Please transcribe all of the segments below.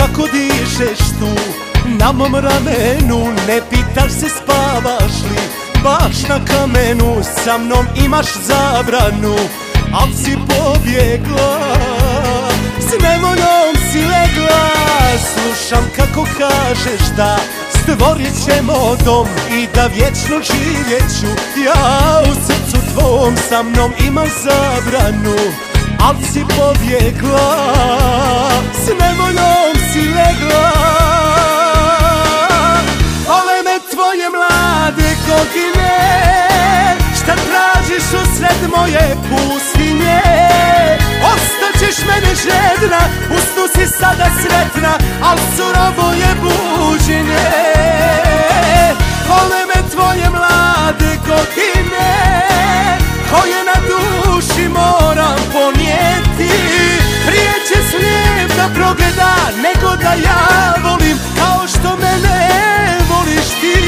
kako dišeš tu na mom ramenu. Ne pitaš se spavaš li baš na kamenu, sa mnom imaš zabranu, al si pobjegla, s nevoljom si legla. Slušam kako kažeš da stvorit ćemo dom i da vječno živjet ću. Ja u srcu tvom, sa mnom imaš zabranu, al si pobjegla, s nevoljom si legla. Vole me tvoje mlade godine, šta tražiš usred moje pustinje? Ostaćeš mene žedna, u snu si sada sretna, al surovo je buđenje. Vole me tvoje mlade godine, koje na duši moram ponijeti. Prije će slijep da progleda nego da ja volim kao što mene voliš ti.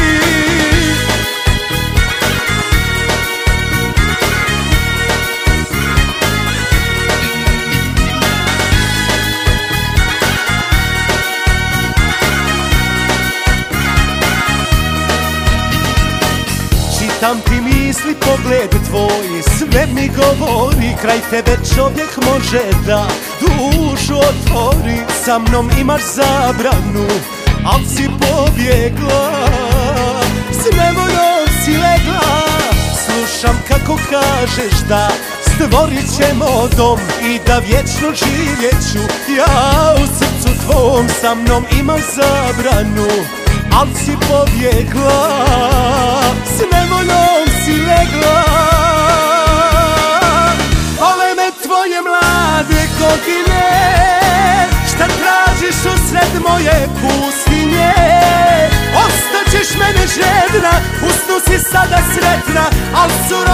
Čitam ti misli, pogled tvoj sve mi govori, kraj tebe čovjek može da dušu otvori. Sa mnom imaš zabranu, al si pobjegla, s nevoljom si legla. Slušam kako kažeš da stvorit ćemo dom i da vječno živjet ću. Ja u srcu tvom, sa mnom imaš zabranu, al si pobjegla, s nevoljom si legla. Vole me tvoje mlade godine, šta tražiš usred moje pustinje? Ostaćeš mene žedna, u snu si sada sretna, al